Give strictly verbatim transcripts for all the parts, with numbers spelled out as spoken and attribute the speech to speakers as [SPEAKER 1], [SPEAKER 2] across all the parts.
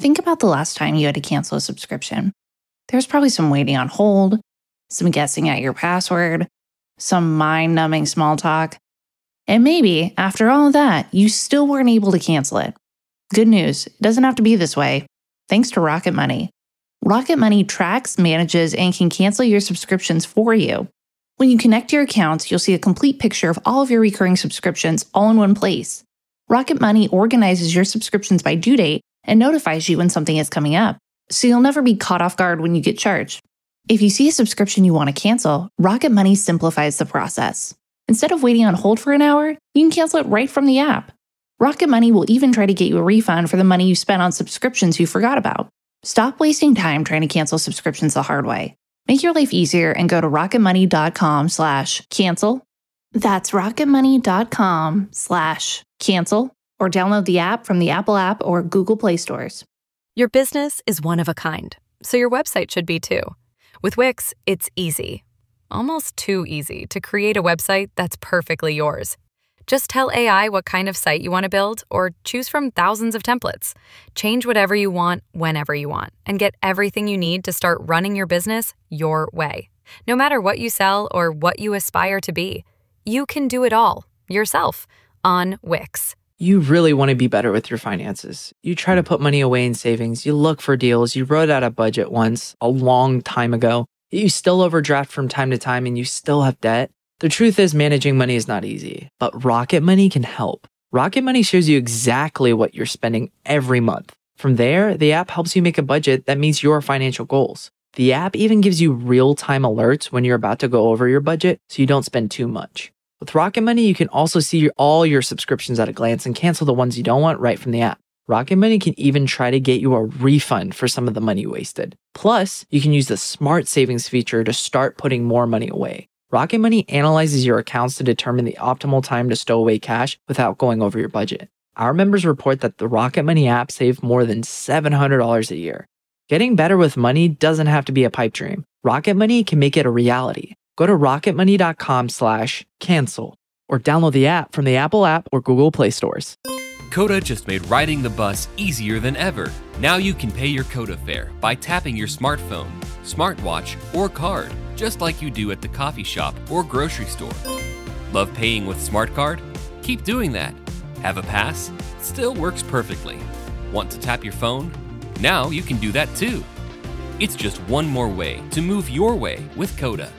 [SPEAKER 1] think about the last time you had to cancel a subscription. There's probably some waiting on hold, some guessing at your password, some mind-numbing small talk. And maybe, after all of that, you still weren't able to cancel it. Good news, it doesn't have to be this way. Thanks to Rocket Money. Rocket Money tracks, manages, and can cancel your subscriptions for you. When you connect your accounts, you'll see a complete picture of all of your recurring subscriptions all in one place. Rocket Money organizes your subscriptions by due date and notifies you when something is coming up, so you'll never be caught off guard when you get charged. If you see a subscription you want to cancel, Rocket Money simplifies the process. Instead of waiting on hold for an hour, you can cancel it right from the app. Rocket Money will even try to get you a refund for the money you spent on subscriptions you forgot about. Stop wasting time trying to cancel subscriptions the hard way. Make your life easier and go to rocketmoney.com slash cancel. That's rocketmoney.com slash cancel or download the app from the Apple app or Google Play stores.
[SPEAKER 2] Your business is one of a kind, so your website should be too. With Wix, it's easy, almost too easy, to create a website that's perfectly yours. Just tell A I what kind of site you want to build or choose from thousands of templates. Change whatever you want, whenever you want, and get everything you need to start running your business your way. No matter what you sell or what you aspire to be, you can do it all yourself on Wix.
[SPEAKER 3] You really want to be better with your finances. You try to put money away in savings. You look for deals. You wrote out a budget once a long time ago. You still overdraft from time to time and you still have debt. The truth is managing money is not easy, but Rocket Money can help. Rocket Money shows you exactly what you're spending every month. From there, the app helps you make a budget that meets your financial goals. The app even gives you real-time alerts when you're about to go over your budget so you don't spend too much. With Rocket Money, you can also see all your subscriptions at a glance and cancel the ones you don't want right from the app. Rocket Money can even try to get you a refund for some of the money wasted. Plus, you can use the Smart Savings feature to start putting more money away. Rocket Money analyzes your accounts to determine the optimal time to stow away cash without going over your budget. Our members report that the Rocket Money app saved more than seven hundred dollars a year. Getting better with money doesn't have to be a pipe dream. Rocket Money can make it a reality. Go to rocketmoney.com slash cancel or download the app from the Apple app or Google Play stores.
[SPEAKER 4] Coda just made riding the bus easier than ever. Now you can pay your Coda fare by tapping your smartphone, smartwatch, or card, just like you do at the coffee shop or grocery store. Love paying with Smart Card? Keep doing that. Have a pass? Still works perfectly. Want to tap your phone? Now you can do that too. It's just one more way to move your way with Coda.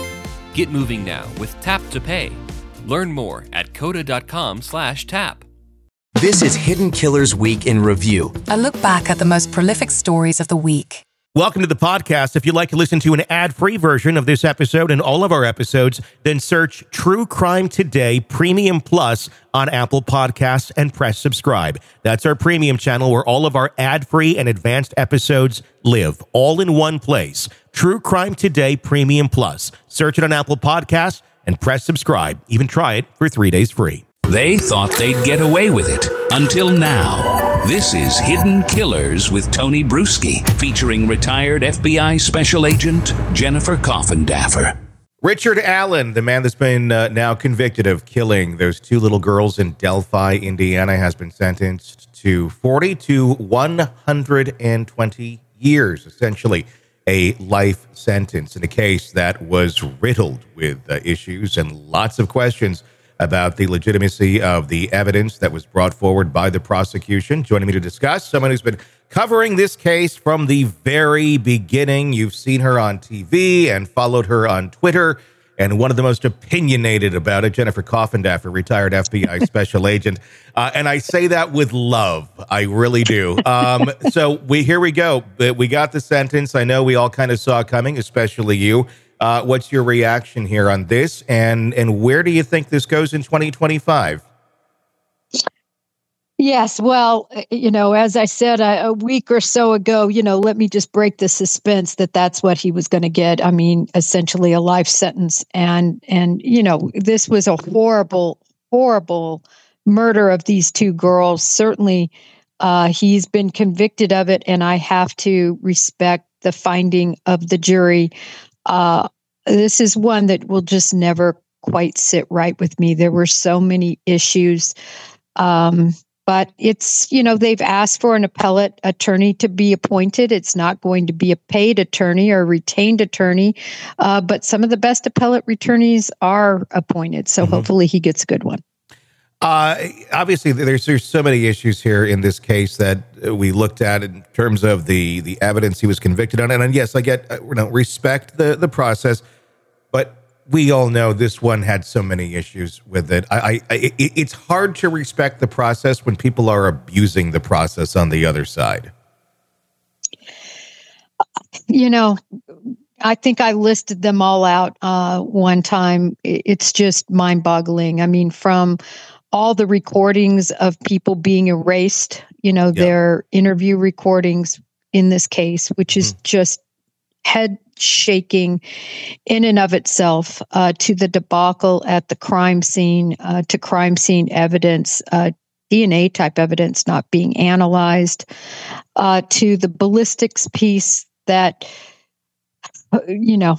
[SPEAKER 4] Get moving now with Tap to Pay. Learn more at coda.com slash tap.
[SPEAKER 5] This is Hidden Killers Week in Review.
[SPEAKER 6] A look back at the most prolific stories of the week.
[SPEAKER 7] Welcome to the podcast. If you'd like to listen to an ad-free version of this episode and all of our episodes, then search True Crime Today Premium Plus on Apple Podcasts and press subscribe. That's our premium channel where all of our ad-free and advanced episodes live, all in one place. True Crime Today Premium Plus. Search it on Apple Podcasts and press subscribe. Even try it for three days free.
[SPEAKER 8] They thought they'd get away with it until now. This is Hidden Killers with Tony Bruschi, featuring retired F B I Special Agent Jennifer Coffindaffer.
[SPEAKER 7] Richard Allen, the man that's been uh, now convicted of killing those two little girls in Delphi, Indiana, has been sentenced to forty to one hundred twenty years, essentially a life sentence in a case that was riddled with uh, issues and lots of questions about the legitimacy of the evidence that was brought forward by the prosecution. Joining me to discuss, someone who's been covering this case from the very beginning. You've seen her on T V and followed her on Twitter, and one of the most opinionated about it, Jennifer Coffindaffer, retired F B I special agent. Uh, and I say that with love. I really do. Um, so we here we go. We got the sentence. I know we all kind of saw it coming, especially you. Uh, what's your reaction here on this, and and where do you think this goes in twenty twenty-five?
[SPEAKER 9] Yes, well, you know, as I said a, a week or so ago, you know, let me just break the suspense that that's what he was going to get. I mean, essentially a life sentence, and and you know, this was a horrible, horrible murder of these two girls. Certainly, uh, he's been convicted of it, and I have to respect the finding of the jury. Uh, this is one that will just never quite sit right with me. There were so many issues. Um, but it's, you know, they've asked for an appellate attorney to be appointed. It's not going to be a paid attorney or a retained attorney, uh, but some of the best appellate attorneys are appointed. So mm-hmm. hopefully he gets a good one.
[SPEAKER 7] Uh, obviously, there's there's so many issues here in this case that we looked at in terms of the the evidence he was convicted on. And, and yes, I get uh, you know, respect the the process, but we all know this one had so many issues with it. I, I, I it, it's hard to respect the process when people are abusing the process on the other side.
[SPEAKER 9] You know, I think I listed them all out uh, one time. It's just mind-boggling. I mean, from all the recordings of people being erased, you know, yeah. their interview recordings in this case, which is mm. just head shaking in and of itself, uh, to the debacle at the crime scene, uh, to crime scene evidence, uh, D N A type evidence not being analyzed, uh, to the ballistics piece that, you know,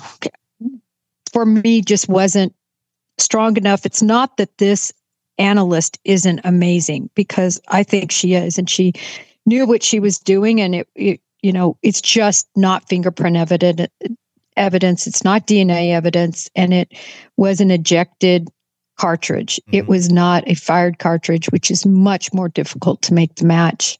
[SPEAKER 9] for me just wasn't strong enough. It's not that this analyst isn't amazing, because I think she is, and she knew what she was doing, and it, it you know, it's just not fingerprint evident, evidence. It's not D N A evidence, and it was an ejected cartridge. Mm-hmm. It was not a fired cartridge, which is much more difficult to make the match.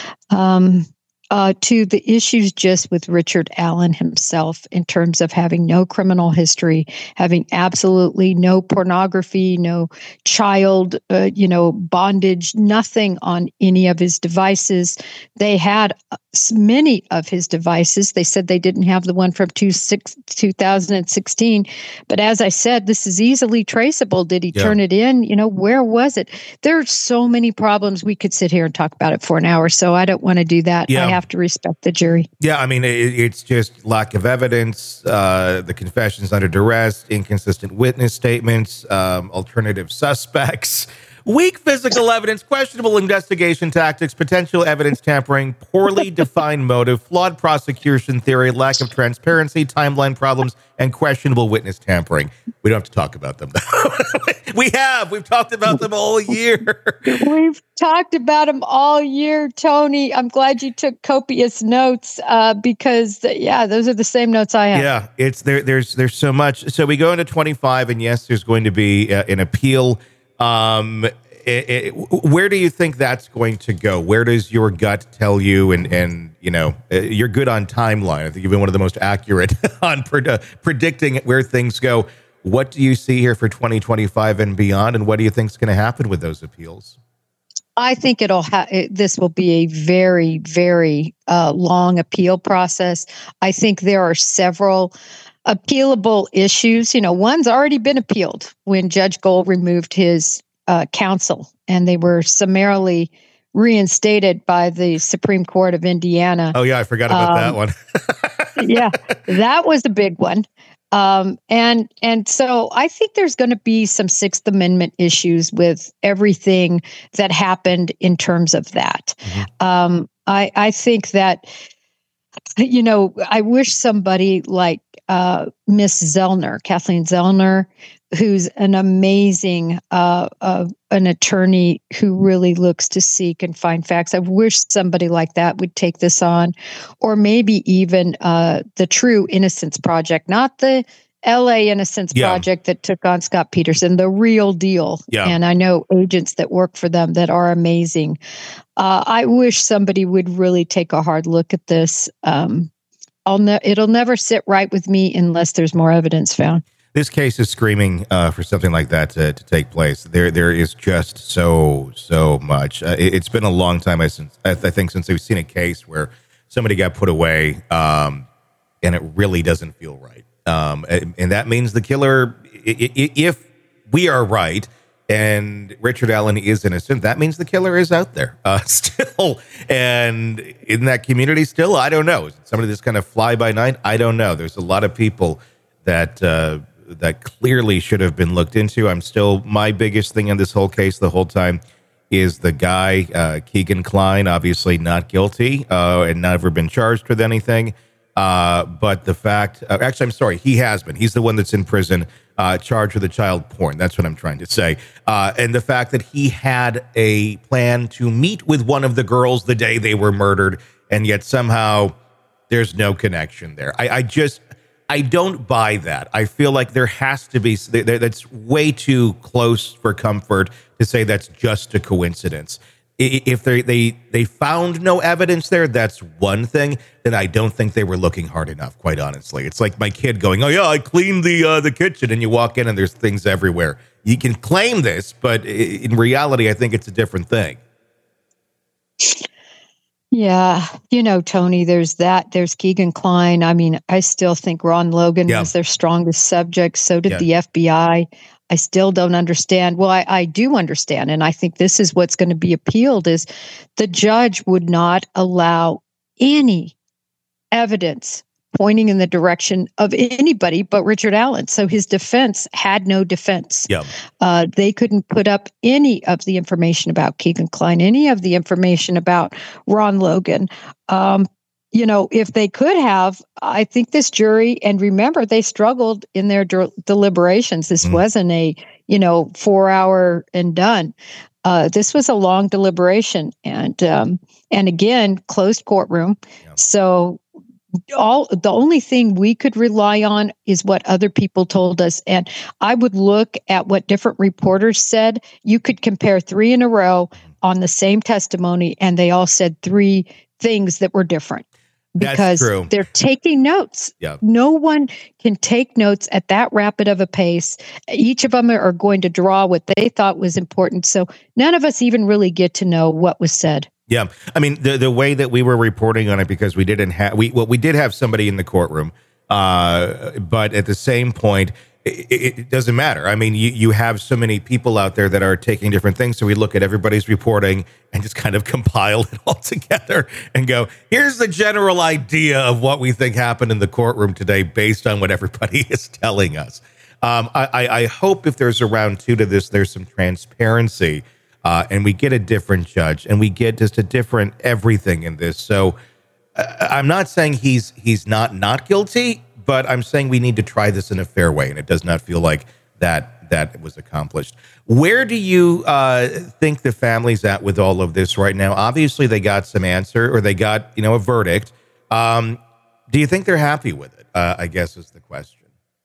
[SPEAKER 9] Um, Uh, to the issues just with Richard Allen himself in terms of having no criminal history, having absolutely no pornography, no child, uh, you know, bondage, nothing on any of his devices. They had many of his devices. They said they didn't have the one from two, six, two thousand sixteen. But as I said, this is easily traceable. Did he yeah. turn it in? You know, where was it? There are so many problems. We could sit here and talk about it for an hour, so I don't want to do that.
[SPEAKER 7] Yeah.
[SPEAKER 9] I have to respect the jury.
[SPEAKER 7] Yeah, I mean, it, it's just lack of evidence, uh, the confessions under duress, inconsistent witness statements, um, alternative suspects, weak physical evidence, questionable investigation tactics, potential evidence tampering, poorly defined motive, flawed prosecution theory, lack of transparency, timeline problems, and questionable witness tampering. We don't have to talk about them. We have. We've talked about them all year.
[SPEAKER 9] We've talked about them all year, Tony. I'm glad you took copious notes uh, because, yeah, those are the same notes I have.
[SPEAKER 7] Yeah, it's there. There's there's so much. So we go into twenty-five, and yes, there's going to be uh, an appeal. Um, it, it, where do you think that's going to go? Where does your gut tell you? And, and you know, uh, you're good on timeline. I think you've been one of the most accurate on pred- uh, predicting where things go. What do you see here for twenty twenty-five and beyond? And what do you think is going to happen with those appeals?
[SPEAKER 9] I think it'll ha- it, this will be a very, very uh, long appeal process. I think there are several appealable issues. You know, one's already been appealed when Judge Gold removed his uh, counsel, and they were summarily reinstated by the Supreme Court of Indiana.
[SPEAKER 7] Oh, yeah, I forgot about um, that one.
[SPEAKER 9] Yeah, that was a big one. Um, and and so I think there's going to be some Sixth Amendment issues with everything that happened in terms of that. Mm-hmm. Um, I, I think that, you know, I wish somebody like uh, Miss Zellner, Kathleen Zellner, who's an amazing uh, uh, an attorney who really looks to seek and find facts. I wish somebody like that would take this on, or maybe even uh, the True Innocence Project, not the L A Innocence yeah. Project that took on Scott Peterson, the real deal.
[SPEAKER 7] Yeah.
[SPEAKER 9] And I know agents that work for them that are amazing. Uh, I wish somebody would really take a hard look at this. Um, I'll ne- it'll never sit right with me unless there's more evidence found.
[SPEAKER 7] This case is screaming uh, for something like that to, to take place. There, there is just so, so much. Uh, it, it's been a long time, I, since, I think, since we've seen a case where somebody got put away, um, and it really doesn't feel right. Um, and, and that means the killer, if we are right, and Richard Allen is innocent, that means the killer is out there uh, still. And in that community still, I don't know. Is it somebody that's kind of fly by night? I don't know. There's a lot of people that... Uh, that clearly should have been looked into. I'm still, my biggest thing in this whole case the whole time is the guy, uh, Keegan Klein, obviously not guilty uh, and never been charged with anything. Uh, but the fact, uh, actually, I'm sorry, he has been. He's the one that's in prison, uh, charged with the child porn. That's what I'm trying to say. Uh, and the fact that he had a plan to meet with one of the girls the day they were murdered, and yet somehow there's no connection there. I, I just, I don't buy that. I feel like there has to be, that's way too close for comfort to say that's just a coincidence. If they, they they found no evidence there, that's one thing. Then I don't think they were looking hard enough, quite honestly. It's like my kid going, oh, yeah, I cleaned the uh, the kitchen, and you walk in and there's things everywhere. You can claim this, but in reality, I think it's a different thing.
[SPEAKER 9] Yeah. You know, Tony, there's that. There's Keegan Kline. I mean, I still think Ron Logan yeah. was their strongest subject. So did yeah. the F B I. I still don't understand. Well, I, I do understand. And I think this is what's going to be appealed is the judge would not allow any evidence pointing in the direction of anybody but Richard Allen. So his defense had no defense.
[SPEAKER 7] Yeah.
[SPEAKER 9] Uh, they couldn't put up any of the information about Keegan Kline, any of the information about Ron Logan. Um, You know, if they could have, I think this jury, and remember, they struggled in their de- deliberations. This mm. wasn't a, you know, four hour and done. Uh, this was a long deliberation. And, um, and again, closed courtroom. Yeah. So all the only thing we could rely on is what other people told us. And I would look at what different reporters said. You could compare three in a row on the same testimony, and they all said three things that were different. Because they're taking notes.
[SPEAKER 7] Yeah.
[SPEAKER 9] No one can take notes at that rapid of a pace. Each of them are going to draw what they thought was important. So none of us even really get to know what was said.
[SPEAKER 7] Yeah. I mean, the the way that we were reporting on it, because we didn't have, we well, we did have somebody in the courtroom, uh, but at the same point, it, it doesn't matter. I mean, you, you have so many people out there that are taking different things. So we look at everybody's reporting and just kind of compile it all together and go, here's the general idea of what we think happened in the courtroom today based on what everybody is telling us. Um, I, I, I hope if there's a round two to this, there's some transparency uh, and we get a different judge and we get just a different everything in this. So uh, I'm not saying he's he's not not guilty, but I'm saying we need to try this in a fair way, and it does not feel like that that was accomplished. Where do you uh, think the family's at with all of this right now? Obviously, they got some answer, or they got, you know, a verdict. Um, do you think they're happy with it? Uh, I guess is the question.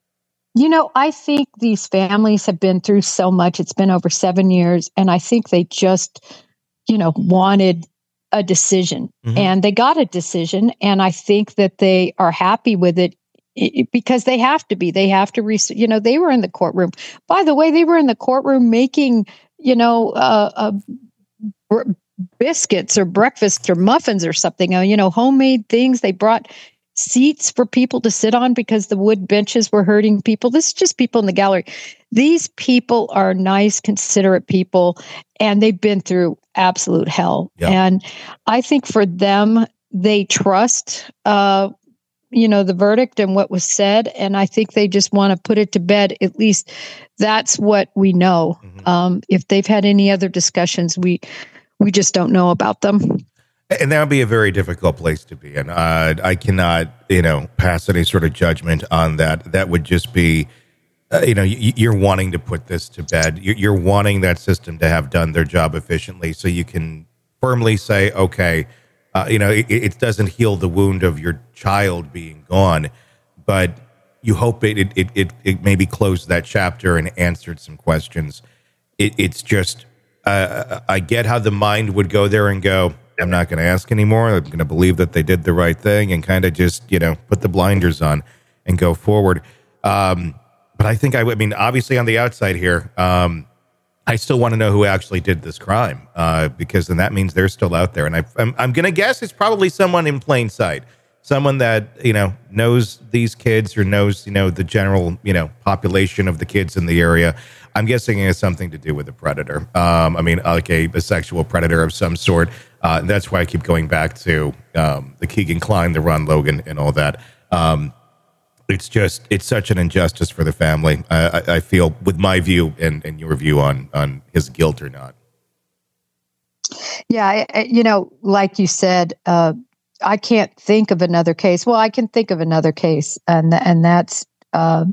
[SPEAKER 9] You know, I think these families have been through so much. It's been over seven years, and I think they just, you know, wanted a decision, mm-hmm. and they got a decision, and I think that they are happy with it. It, because they have to be, they have to, re- you know, they were in the courtroom. By the way, they were in the courtroom making, you know, uh, uh, br- biscuits or breakfast or muffins or something, uh, you know, homemade things. They brought seats for people to sit on because the wood benches were hurting people. This is just people in the gallery. These people are nice, considerate people, and they've been through absolute hell. Yeah. And I think for them, they trust, uh, you know, the verdict and what was said. And I think they just want to put it to bed. At least that's what we know. Mm-hmm. Um, if they've had any other discussions, we we just don't know about them.
[SPEAKER 7] And that would be a very difficult place to be in. Uh, I cannot, you know, pass any sort of judgment on that. That would just be, uh, you know, y- you're wanting to put this to bed. You're, you're wanting that system to have done their job efficiently so you can firmly say, okay, Uh, you know, it, it doesn't heal the wound of your child being gone, but you hope it it it it, it maybe closed that chapter and answered some questions. It, it's just, uh, I get how the mind would go there and go, I'm not going to ask anymore. I'm going to believe that they did the right thing and kind of just, you know, put the blinders on and go forward. Um, but I think I, I mean, obviously on the outside here, um, I still want to know who actually did this crime, uh, because then that means they're still out there. And I, I'm, I'm going to guess it's probably someone in plain sight, someone that, you know, knows these kids or knows, you know, the general, you know, population of the kids in the area. I'm guessing it has something to do with a predator. Um, I mean, like a, a sexual predator of some sort. Uh, that's why I keep going back to um, the Keegan Kline, the Ron Logan, and all that. Um, It's just, it's such an injustice for the family. Uh, I, I feel with my view and, and your view on, on his guilt or not.
[SPEAKER 9] Yeah. I, you know, like you said, uh, I can't think of another case. Well, I can think of another case, and and that's uh,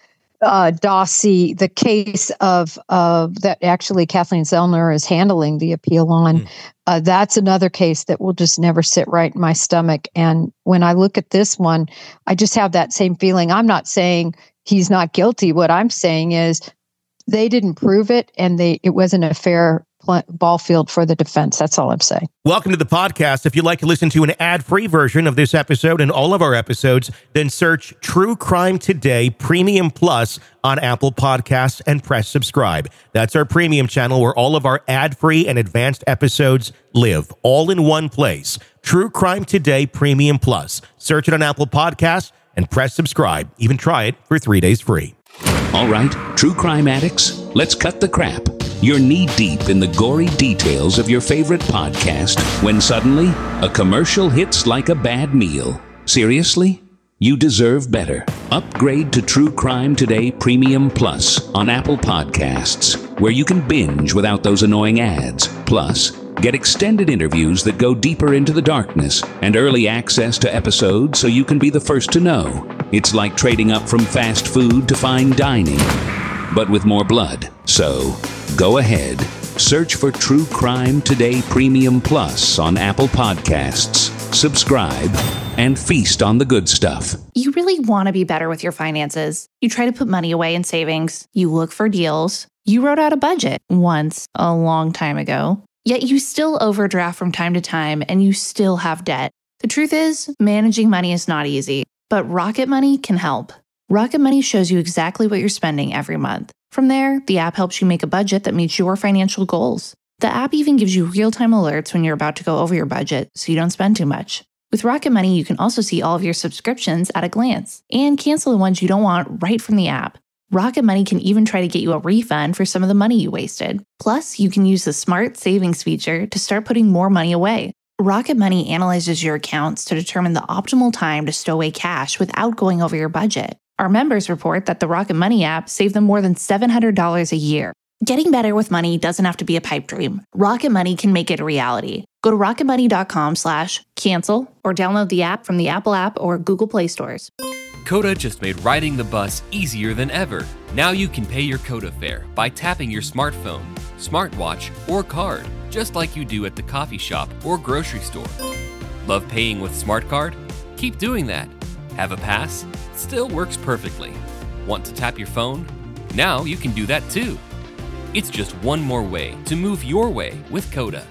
[SPEAKER 9] uh, Dossie, the case of uh, that actually Kathleen Zellner is handling the appeal on. Mm. Uh, that's another case that will just never sit right in my stomach. And when I look at this one, I just have that same feeling. I'm not saying he's not guilty. What I'm saying is they didn't prove it, and they it wasn't a fair ball field for the defense. That's all I'm saying.
[SPEAKER 7] Welcome to the podcast. If you'd like to listen to an ad-free version of this episode and all of our episodes, then search True Crime Today Premium Plus on Apple Podcasts and press subscribe. That's our premium channel where all of our ad-free and advanced episodes live, all in one place. True Crime Today Premium Plus. Search it on Apple Podcasts and press subscribe. Even try it for three days free.
[SPEAKER 8] All right, true crime addicts, let's cut the crap. You're knee-deep in the gory details of your favorite podcast when suddenly a commercial hits like a bad meal. Seriously? You deserve better. Upgrade to True Crime Today Premium Plus on Apple Podcasts, where you can binge without those annoying ads. Plus, get extended interviews that go deeper into the darkness and early access to episodes so you can be the first to know. It's like trading up from fast food to fine dining, but with more blood. So, go ahead. Search for True Crime Today Premium Plus on Apple Podcasts. Subscribe and feast on the good stuff.
[SPEAKER 1] You really want to be better with your finances. You try to put money away in savings. You look for deals. You wrote out a budget once a long time ago. Yet you still overdraft from time to time and you still have debt. The truth is, managing money is not easy, but Rocket Money can help. Rocket Money shows you exactly what you're spending every month. From there, the app helps you make a budget that meets your financial goals. The app even gives you real-time alerts when you're about to go over your budget so you don't spend too much. With Rocket Money, you can also see all of your subscriptions at a glance and cancel the ones you don't want right from the app. Rocket Money can even try to get you a refund for some of the money you wasted. Plus, you can use the Smart Savings feature to start putting more money away. Rocket Money analyzes your accounts to determine the optimal time to stow away cash without going over your budget. Our members report that the Rocket Money app saved them more than seven hundred dollars a year. Getting better with money doesn't have to be a pipe dream. Rocket Money can make it a reality. Go to rocketmoney.com slash cancel or download the app from the Apple app or Google Play stores.
[SPEAKER 4] Coda just made riding the bus easier than ever. Now you can pay your Coda fare by tapping your smartphone, smartwatch, or card, just like you do at the coffee shop or grocery store. Love paying with Smart Card? Keep doing that. Have a pass? Still works perfectly. Want to tap your phone? Now you can do that too. It's just one more way to move your way with Coda.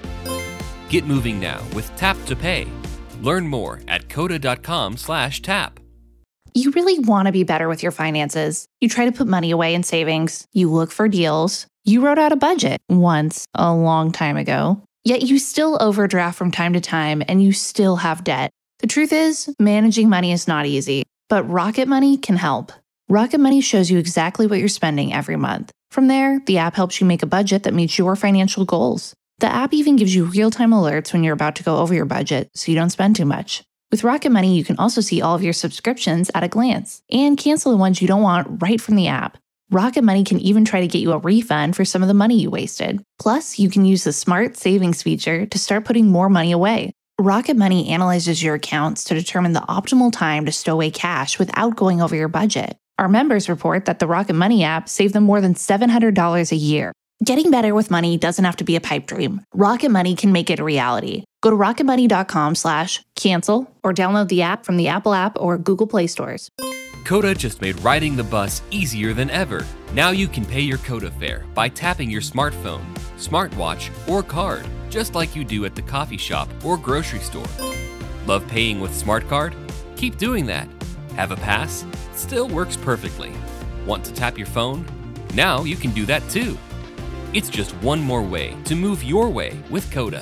[SPEAKER 4] Get moving now with Tap to Pay. Learn more at coda.com slash tap.
[SPEAKER 1] You really want to be better with your finances. You try to put money away in savings. You look for deals. You wrote out a budget once a long time ago. Yet you still overdraft from time to time and you still have debt. The truth is, managing money is not easy, but Rocket Money can help. Rocket Money shows you exactly what you're spending every month. From there, the app helps you make a budget that meets your financial goals. The app even gives you real-time alerts when you're about to go over your budget so you don't spend too much. With Rocket Money, you can also see all of your subscriptions at a glance and cancel the ones you don't want right from the app. Rocket Money can even try to get you a refund for some of the money you wasted. Plus, you can use the Smart Savings feature to start putting more money away. Rocket Money analyzes your accounts to determine the optimal time to stow away cash without going over your budget. Our members report that the Rocket Money app saved them more than seven hundred dollars a year. Getting better with money doesn't have to be a pipe dream. Rocket Money can make it a reality. Go to rocketmoney.com slash cancel or download the app from the Apple app or Google Play stores.
[SPEAKER 4] Coda just made riding the bus easier than ever. Now you can pay your Coda fare by tapping your smartphone, smartwatch, or card, just like you do at the coffee shop or grocery store. Love paying with Smart Card? Keep doing that. Have a pass? Still works perfectly. Want to tap your phone? Now you can do that too. It's just one more way to move your way with Coda.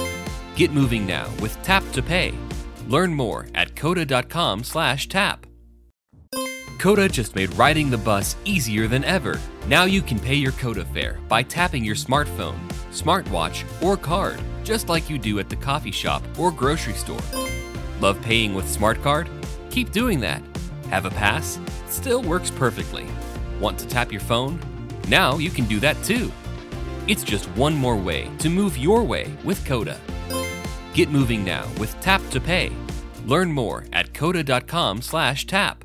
[SPEAKER 4] Get moving now with Tap to Pay. Learn more at coda.com slash tap. Coda just made riding the bus easier than ever. Now you can pay your Coda fare by tapping your smartphone, smartwatch, or card, just like you do at the coffee shop or grocery store. Love paying with Smart Card? Keep doing that. Have a pass? Still works perfectly. Want to tap your phone? Now you can do that too. It's just one more way to move your way with Coda. Get moving now with Tap to Pay. Learn more at coda.com slash tap.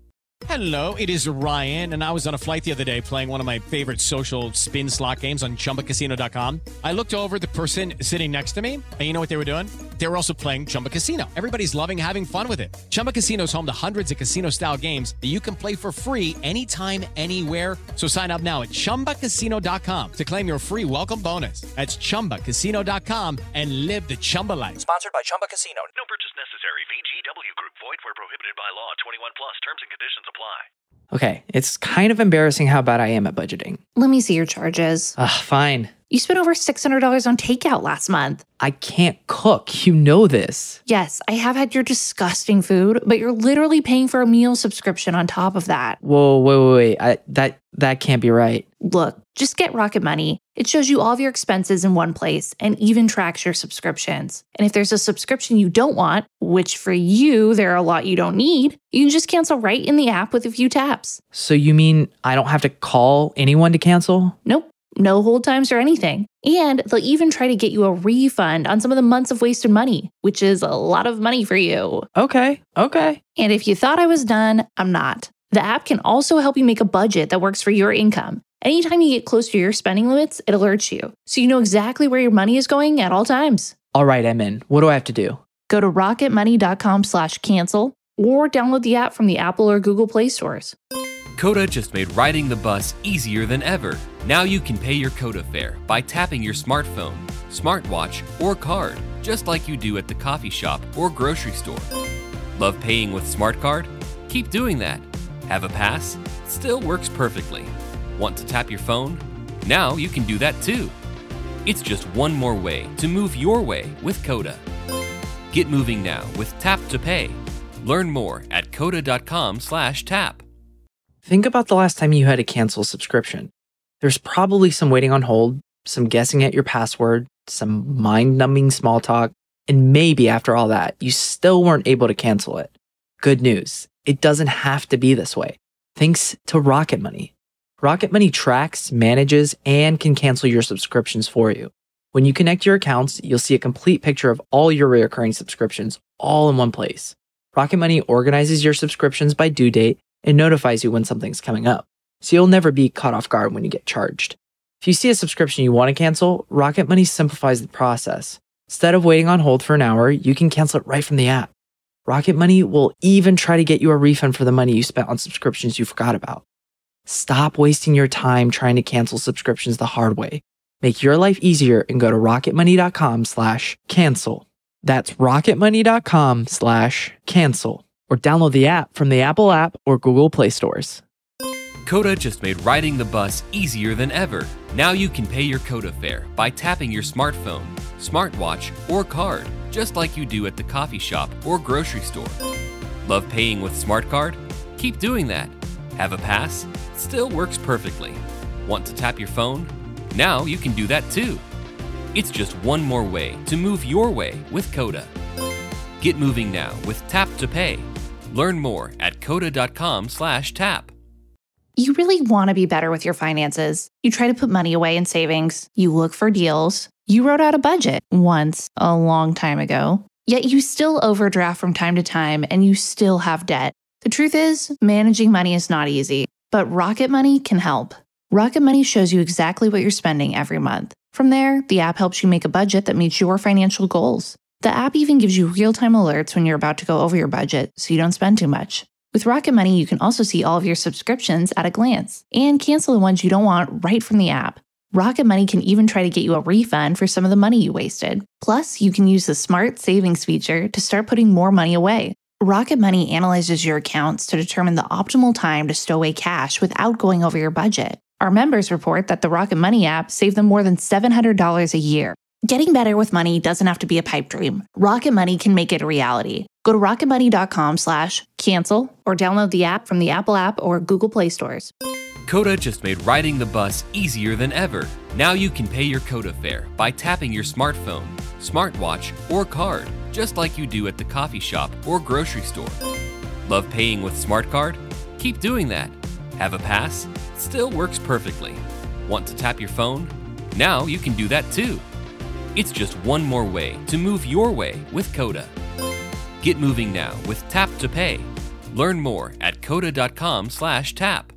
[SPEAKER 10] Hello, it is Ryan, and I was on a flight the other day playing one of my favorite social spin slot games on chumba casino dot com. I looked over at the person sitting next to me, and you know what they were doing? They were also playing Chumba Casino. Everybody's loving having fun with it. Chumba Casino is home to hundreds of casino-style games that you can play for free anytime, anywhere. So sign up now at chumba casino dot com to claim your free welcome bonus. That's chumba casino dot com and live the Chumba life.
[SPEAKER 11] Sponsored by Chumba Casino.
[SPEAKER 12] No purchase necessary. V G W Group. Void where prohibited by law. twenty-one plus. Terms and conditions apply.
[SPEAKER 3] Okay, it's kind of embarrassing how bad I am at budgeting.
[SPEAKER 1] Let me see your charges.
[SPEAKER 3] Ugh, fine.
[SPEAKER 1] You spent over six hundred dollars on takeout last month.
[SPEAKER 3] I can't cook. You know this.
[SPEAKER 1] Yes, I have had your disgusting food, but you're literally paying for a meal subscription on top of that.
[SPEAKER 3] Whoa, wait, wait, wait. I, that, that can't be right.
[SPEAKER 1] Look, just get Rocket Money. It shows you all of your expenses in one place and even tracks your subscriptions. And if there's a subscription you don't want, which for you, there are a lot you don't need, you can just cancel right in the app with a few taps.
[SPEAKER 3] So you mean I don't have to call anyone to cancel?
[SPEAKER 1] Nope. No hold times or anything. And they'll even try to get you a refund on some of the months of wasted money, which is a lot of money for you.
[SPEAKER 3] Okay, okay.
[SPEAKER 1] And if you thought I was done, I'm not. The app can also help you make a budget that works for your income. Anytime you get close to your spending limits, it alerts you, so you know exactly where your money is going at all times.
[SPEAKER 3] All right, I'm in. What do I have to do?
[SPEAKER 1] Go to rocketmoney.com slash cancel or download the app from the Apple or Google Play stores.
[SPEAKER 4] Coda just made riding the bus easier than ever. Now you can pay your Coda fare by tapping your smartphone, smartwatch, or card, just like you do at the coffee shop or grocery store. Love paying with Smart Card? Keep doing that. Have a pass? Still works perfectly. Want to tap your phone? Now you can do that too. It's just one more way to move your way with Coda. Get moving now with Tap to Pay. Learn more at coda.com slash tap.
[SPEAKER 3] Think about the last time you had to cancel a subscription. There's probably some waiting on hold, some guessing at your password, some mind-numbing small talk, and maybe after all that, you still weren't able to cancel it. Good news, it doesn't have to be this way. Thanks to Rocket Money. Rocket Money tracks, manages, and can cancel your subscriptions for you. When you connect your accounts, you'll see a complete picture of all your recurring subscriptions all in one place. Rocket Money organizes your subscriptions by due date and notifies you when something's coming up, so you'll never be caught off guard when you get charged. If you see a subscription you want to cancel, Rocket Money simplifies the process. Instead of waiting on hold for an hour, you can cancel it right from the app. Rocket Money will even try to get you a refund for the money you spent on subscriptions you forgot about. Stop wasting your time trying to cancel subscriptions the hard way. Make your life easier and go to rocketmoney.com slash cancel. That's rocketmoney.com slash cancel. Or download the app from the Apple app or Google Play stores.
[SPEAKER 4] Coda just made riding the bus easier than ever. Now you can pay your Coda fare by tapping your smartphone, smartwatch, or card, just like you do at the coffee shop or grocery store. Love paying with Smart Card? Keep doing that. Have a pass? Still works perfectly. Want to tap your phone? Now you can do that too. It's just one more way to move your way with Coda. Get moving now with Tap to Pay. Learn more at coda.com slash tap.
[SPEAKER 1] You really want to be better with your finances. You try to put money away in savings. You look for deals. You wrote out a budget once a long time ago. Yet you still overdraft from time to time and you still have debt. The truth is, managing money is not easy, but Rocket Money can help. Rocket Money shows you exactly what you're spending every month. From there, the app helps you make a budget that meets your financial goals. The app even gives you real-time alerts when you're about to go over your budget so you don't spend too much. With Rocket Money, you can also see all of your subscriptions at a glance and cancel the ones you don't want right from the app. Rocket Money can even try to get you a refund for some of the money you wasted. Plus, you can use the Smart Savings feature to start putting more money away. Rocket Money analyzes your accounts to determine the optimal time to stow away cash without going over your budget. Our members report that the Rocket Money app saved them more than seven hundred dollars a year. Getting better with money doesn't have to be a pipe dream. Rocket Money can make it a reality. Go to rocketmoney.com slash cancel or download the app from the Apple app or Google Play stores.
[SPEAKER 4] Coda just made riding the bus easier than ever. Now you can pay your Coda fare by tapping your smartphone, smartwatch, or card, just like you do at the coffee shop or grocery store. Love paying with Smart Card? Keep doing that. Have a pass? Still works perfectly. Want to tap your phone? Now you can do that too. It's just one more way to move your way with Coda. Get moving now with Tap to Pay. Learn more at coda.com slash tap.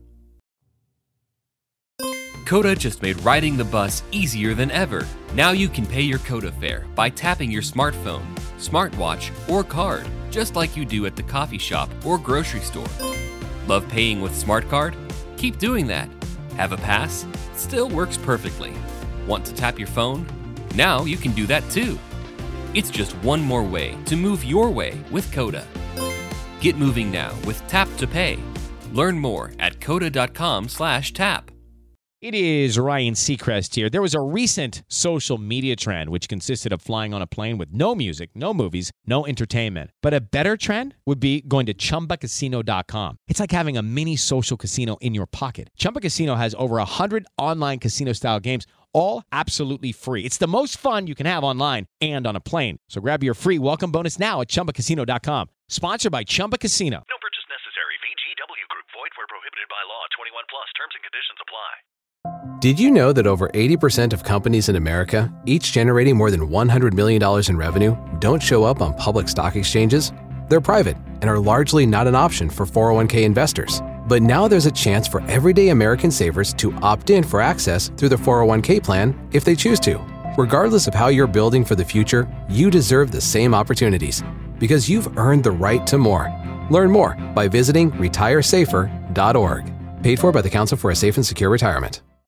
[SPEAKER 4] Coda just made riding the bus easier than ever. Now you can pay your Coda fare by tapping your smartphone, smartwatch, or card, just like you do at the coffee shop or grocery store. Love paying with SmartCard? Keep doing that. Have a pass? Still works perfectly. Want to tap your phone? Now you can do that too. It's just one more way to move your way with Coda. Get moving now with Tap to Pay. Learn more at coda.com slash tap.
[SPEAKER 10] It is Ryan Seacrest here. There was a recent social media trend which consisted of flying on a plane with no music, no movies, no entertainment. But a better trend would be going to chumba casino dot com. It's like having a mini social casino in your pocket. Chumba Casino has over one hundred online casino-style games, all absolutely free. It's the most fun you can have online and on a plane. So grab your free welcome bonus now at chumba casino dot com. Sponsored by Chumba Casino.
[SPEAKER 12] No purchase necessary. V G W Group. Void where prohibited by law. twenty-one plus. Terms and conditions apply.
[SPEAKER 11] Did you know that over eighty percent of companies in America, each generating more than one hundred million dollars in revenue, don't show up on public stock exchanges? They're private and are largely not an option for four oh one k investors. But now there's a chance for everyday American savers to opt in for access through the four oh one k plan if they choose to. Regardless of how you're building for the future, you deserve the same opportunities because you've earned the right to more. Learn more by visiting retire safer dot org. Paid for by the Council for a Safe and Secure Retirement.